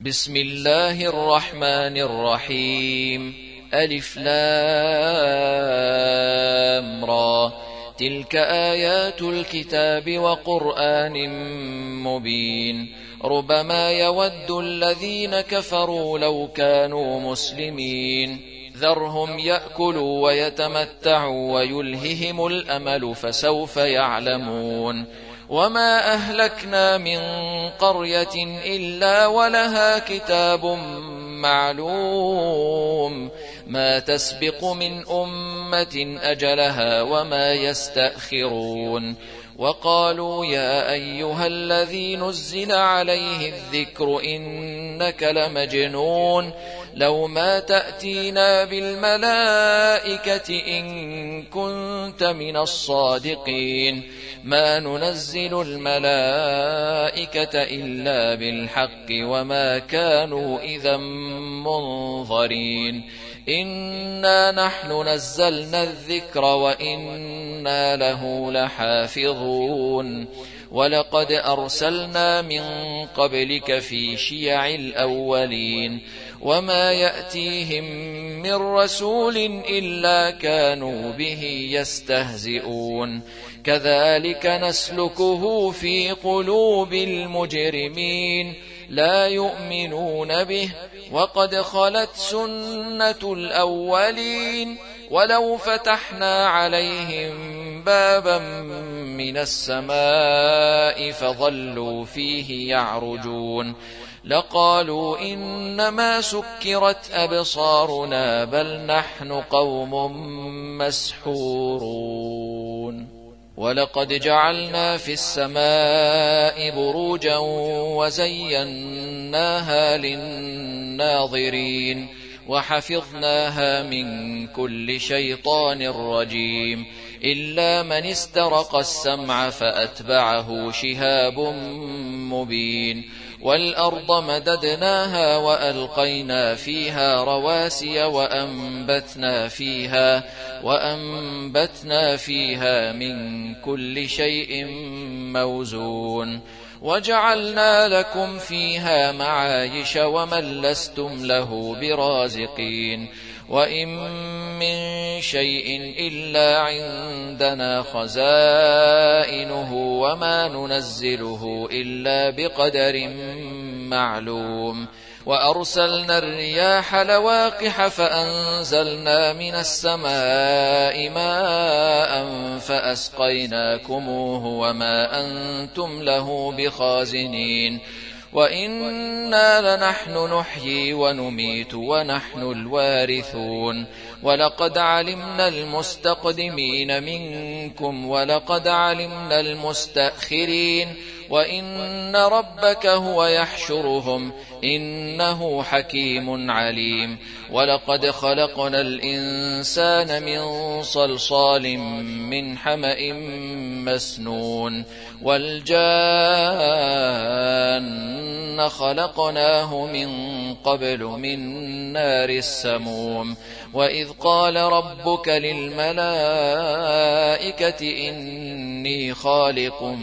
بسم الله الرحمن الرحيم. ألف لام را. تلك آيات الكتاب وقرآن مبين. ربما يود الذين كفروا لو كانوا مسلمين. ذرهم يأكلوا ويتمتعوا ويلههم الأمل فسوف يعلمون. وما أهلكنا من قرية إلا ولها كتاب معلوم ما تسبق من أمة أجلها وما يستأخرون. وقالوا يا أيها الذي نزل عليه الذكر إنك لمجنون لو ما تأتينا بالملائكة إن كنت من الصادقين ما ننزل الملائكة إلا بالحق وما كانوا إذا منظرين. إنا نحن نزلنا الذكر وإنا له لحافظون. ولقد أرسلنا من قبلك في شيع الأولين وما يأتيهم من رسول إلا كانوا به يستهزئون. كذلك نسلكه في قلوب المجرمين لا يؤمنون به وقد خلت سنة الأولين. ولو فتحنا عليهم بابا من السماء فظلوا فيه يعرجون لقالوا إنما سكرت أبصارنا بل نحن قوم مسحورون. ولقد جعلنا في السماء بروجا وزيناها للناظرين وحفظناها من كل شيطان رجيم إلا من استرق السمع فأتبعه شهاب مبين. والأرض مددناها وألقينا فيها رواسي وأنبتنا فيها من كل شيء موزون. وجعلنا لكم فيها معايش ومن لستم له برازقين. وإن من شيء إلا عندنا خزائنه وما ننزله إلا بقدر معلوم. وأرسلنا الرياح لواقح فأنزلنا من السماء ماء فأسقيناكموه وما أنتم له بخازنين. وإنا لنحن نحيي ونميت ونحن الوارثون. ولقد علمنا المستقدمين منكم ولقد علمنا المستأخرين وإن ربك هو يحشرهم إنه حكيم عليم. ولقد خلقنا الإنسان من صلصال من حمأ مسنون والجان خلقناه من قبل من نار السموم. وإذ قال ربك للملائكة إني خالق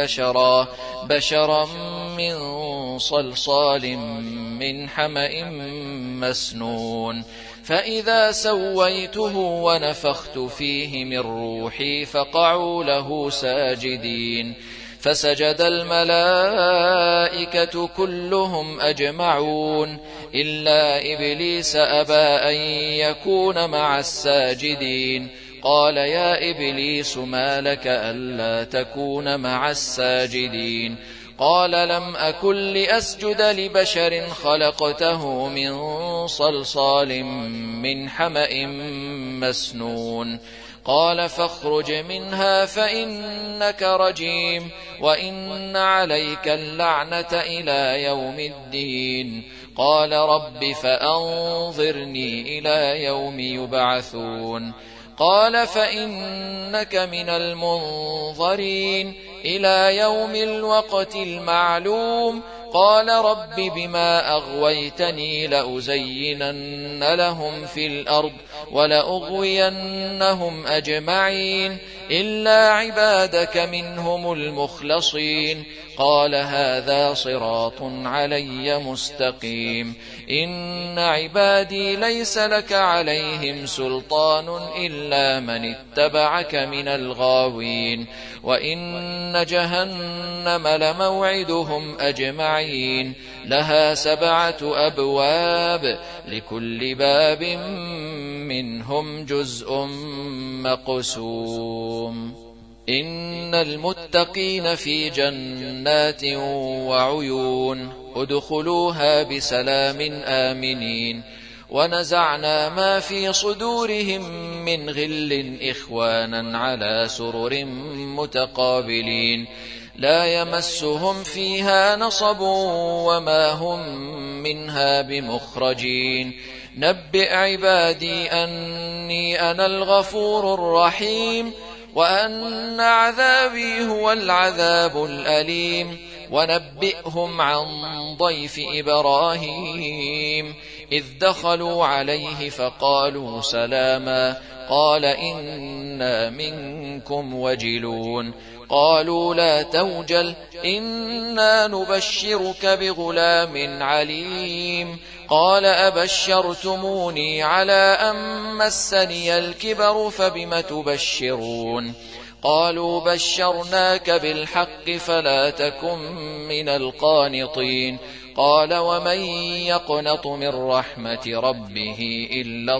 بشرا من صلصال من حمأ مسنون فإذا سويته ونفخت فيه من روحي فقعوا له ساجدين. فسجد الملائكة كلهم أجمعون إلا إبليس أبى أن يكون مع الساجدين. قال يا إبليس ما لك ألا تكون مع الساجدين؟ قال لم أكن لأسجد لبشر خلقته من صلصال من حمأ مسنون. قال فاخرج منها فإنك رجيم وإن عليك اللعنة إلى يوم الدين. قال رب فأنظرني إلى يوم يبعثون. قال فإنك من المنظرين إلى يوم الوقت المعلوم. قال رب بما أغويتني لأزينن لهم في الأرض ولأغوينهم أجمعين إلا عبادك منهم المخلصين. قال هذا صراط علي مستقيم. إن عبادي ليس لك عليهم سلطان إلا من اتبعك من الغاوين. وإن جهنم لموعدهم أجمعين. لها 7 أبواب لكل باب منهم جزء مقسوم. إن المتقين في جنات وعيون ادخلوها بسلام آمنين. ونزعنا ما في صدورهم من غل إخوانا على سرر متقابلين. لا يمسهم فيها نصب وما هم منها بمخرجين. نبئ عبادي أني أنا الغفور الرحيم وأن عذابي هو العذاب الأليم. ونبئهم عن ضيف إبراهيم إذ دخلوا عليه فقالوا سلاما. قال إنا منكم وجلون. قالوا لا توجل إنا نبشرك بغلام عليم. قال أبشرتموني على أن مسني الكبر فبم تبشرون. قالوا بشرناك بالحق فلا تكن من القانطين. قال ومن يقنط من رحمة ربه إلا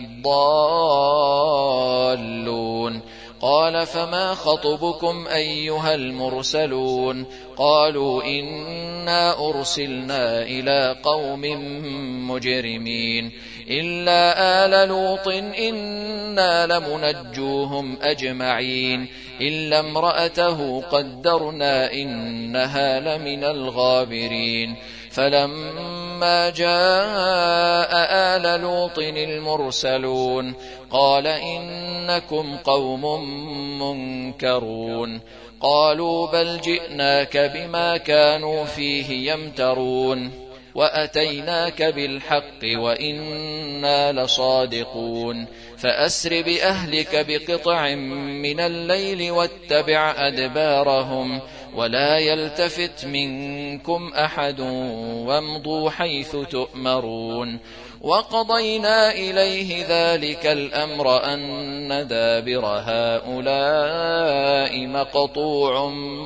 الضالون. قال فما خطبكم أيها المرسلون؟ قالوا إنا أرسلنا إلى قوم مجرمين إلا آل لوط إنا لمنجوهم أجمعين إلا امرأته قدرنا إنها لمن الغابرين. فلما جاء آل لوط المرسلون قال إنكم قوم منكرون. قالوا بل جئناك بما كانوا فيه يمترون وأتيناك بالحق وإنا لصادقون. فأسر بأهلك بقطع من الليل واتبع أدبارهم ولا يلتفت منكم أحد وامضوا حيث تؤمرون. وقضينا إليه ذلك الأمر أن دابر هؤلاء مقطوع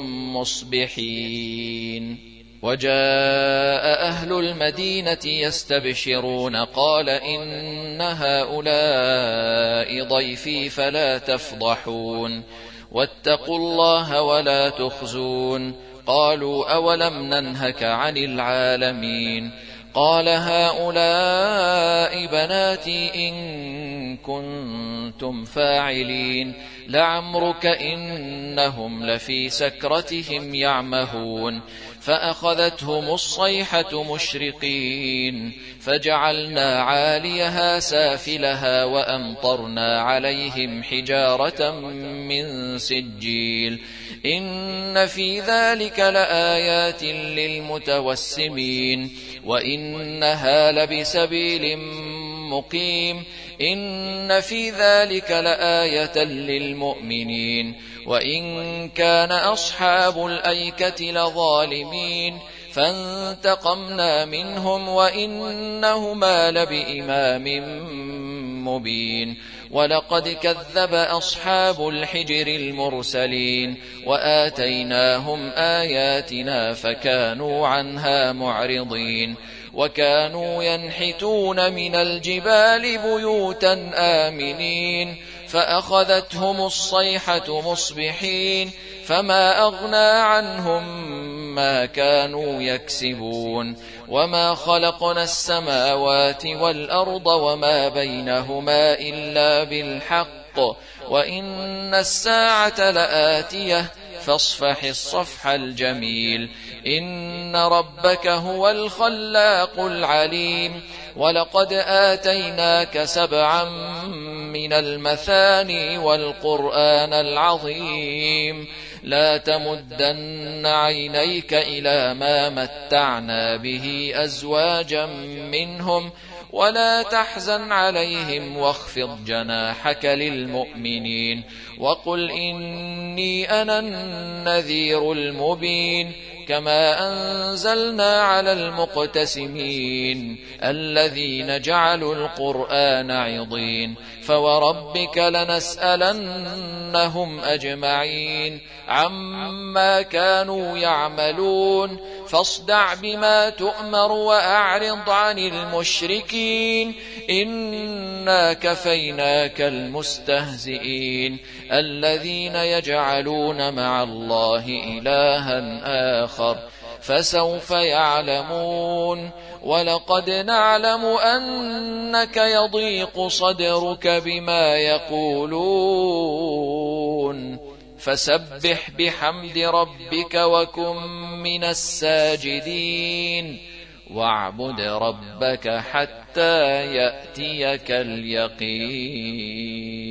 مصبحين. وجاء أهل المدينة يستبشرون قال إن هؤلاء ضيفي فلا تفضحون واتقوا الله ولا تخزون. قالوا أولم ننهك عن العالمين؟ قال هؤلاء بناتي إن كنتم فاعلين. لعمرك إنهم لفي سكرتهم يعمهون. فأخذتهم الصيحة مشرقين فجعلنا عاليها سافلها وأمطرنا عليهم حجارة من سجيل. إن في ذلك لآيات للمتوسمين وإنها لبسبيل مقيم. إن في ذلك لآية للمؤمنين وإن كان أصحاب الأيكة لظالمين فانتقمنا منهم وإنهما لبإمام مبين. ولقد كذب أصحاب الحجر المرسلين وآتيناهم آياتنا فكانوا عنها معرضين. وكانوا ينحتون من الجبال بيوتا آمنين فأخذتهم الصيحة مصبحين فما أغنى عنهم ما كانوا يكسبون. وما خلقنا السماوات والأرض وما بينهما إلا بالحق وإن الساعة لآتية فاصفح الصفح الجميل. إن ربك هو الخلاق العليم. ولقد آتيناك 7 من المثاني والقرآن العظيم. لا تمدن عينيك إلى ما متعنا به أزواجا منهم ولا تحزن عليهم واخفض جناحك للمؤمنين وقل إني أنا النذير المبين كما أنزلنا على المقتسمين الذين جعلوا القرآن عضين فوربك لنسألنهم أجمعين عما كانوا يعملون فاصدع بما تؤمر وأعرض عن المشركين إنا كفيناك المستهزئين الذين يجعلون مع الله إلها آخر فسوف يعلمون ولقد نعلم أنك يضيق صدرك بما يقولون فسبح بحمد ربك وكن من الساجدين واعبد ربك حتى يأتيك اليقين.